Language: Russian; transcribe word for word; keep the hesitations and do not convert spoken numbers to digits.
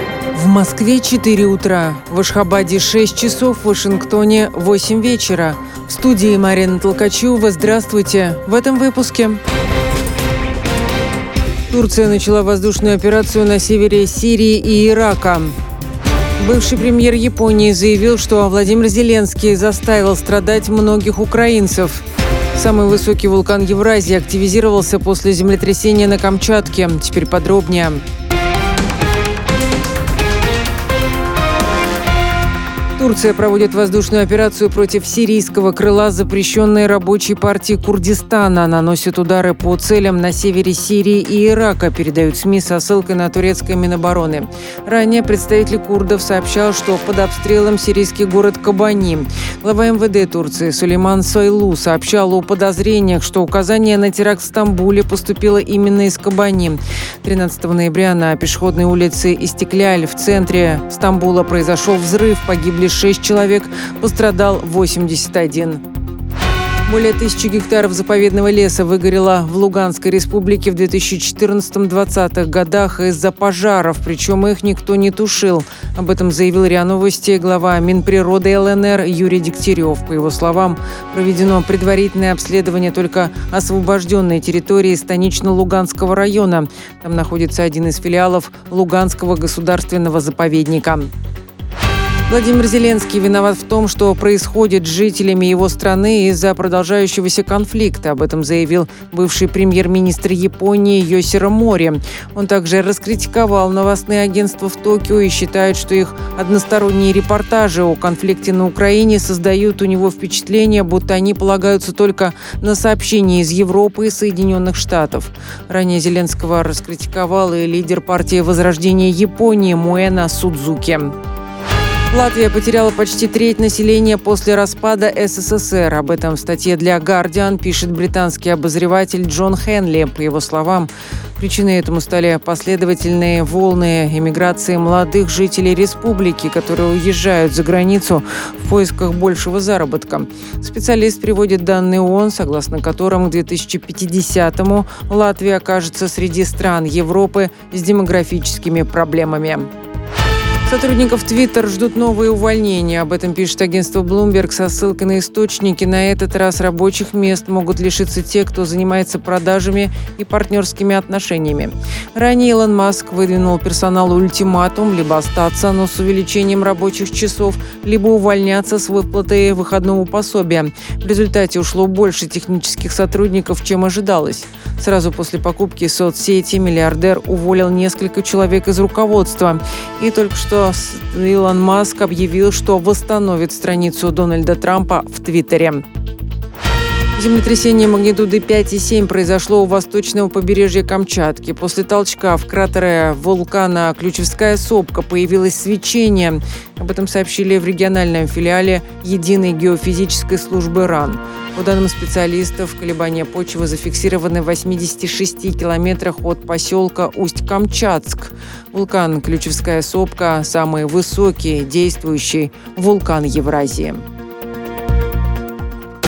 В Москве четыре утра, в Ашхабаде шесть часов, в Вашингтоне восемь вечера. В студии Марина Толкачева. Здравствуйте. В этом выпуске. Турция начала воздушную операцию на севере Сирии и Ирака. Бывший премьер Японии заявил, что Владимир Зеленский заставил страдать многих украинцев. Самый высокий вулкан Евразии активизировался после землетрясения на Камчатке. Теперь подробнее. Турция проводит воздушную операцию против сирийского крыла запрещенной рабочей партии Курдистана. Наносит удары по целям на севере Сирии и Ирака, передают СМИ со ссылкой на турецкое Минобороны. Ранее представитель курдов сообщал, что под обстрелом сирийский город Кобани. Глава эм вэ дэ Турции Сулейман Сойлу сообщал о подозрениях, что указание на теракт в Стамбуле поступило именно из Кобани. тринадцатого ноября на пешеходной улице Истикляль в центре Стамбула произошел взрыв, погибли шесть человек, пострадал восемьдесят один. Более тысячи гектаров заповедного леса выгорело в Луганской республике в две тысячи четырнадцатом-двадцатых годах из-за пожаров, причем их никто не тушил. Об этом заявил РИА Новости глава Минприроды эл эн эр Юрий Дегтярев. По его словам, проведено предварительное обследование только освобожденной территории Станично-Луганского района. Там находится один из филиалов Луганского государственного заповедника. Владимир Зеленский виноват в том, что происходит с жителями его страны из-за продолжающегося конфликта. Об этом заявил бывший премьер-министр Японии Йосихиро Мори. Он также раскритиковал новостные агентства в Токио и считает, что их односторонние репортажи о конфликте на Украине создают у него впечатление, будто они полагаются только на сообщения из Европы и Соединенных Штатов. Ранее Зеленского раскритиковал и лидер партии Возрождения Японии Муэна Судзуки. Латвия потеряла почти треть населения после распада эс эс эс эр. Об этом в статье для «Гардиан» пишет британский обозреватель Джон Хенли. По его словам, причиной этому стали последовательные волны эмиграции молодых жителей республики, которые уезжают за границу в поисках большего заработка. Специалист приводит данные ООН, согласно которым к две тысячи пятидесятому Латвия окажется среди стран Европы с демографическими проблемами. Сотрудников Twitter ждут новые увольнения. Об этом пишет агентство Bloomberg со ссылкой на источники. На этот раз рабочих мест могут лишиться те, кто занимается продажами и партнерскими отношениями. Ранее Илон Маск выдвинул персоналу ультиматум: либо остаться, но с увеличением рабочих часов, либо увольняться с выплатой выходного пособия. В результате ушло больше технических сотрудников, чем ожидалось. Сразу после покупки соцсети миллиардер уволил несколько человек из руководства. И только что Илон Маск объявил, что восстановит страницу Дональда Трампа в Твиттере. Землетрясение магнитуды пять и семь произошло у восточного побережья Камчатки. После толчка в кратере вулкана Ключевская сопка появилось свечение. Об этом сообщили в региональном филиале Единой геофизической службы РАН. По данным специалистов, колебания почвы зафиксированы в восьмидесяти шести километрах от поселка Усть-Камчатск. Вулкан Ключевская сопка – самый высокий действующий вулкан Евразии.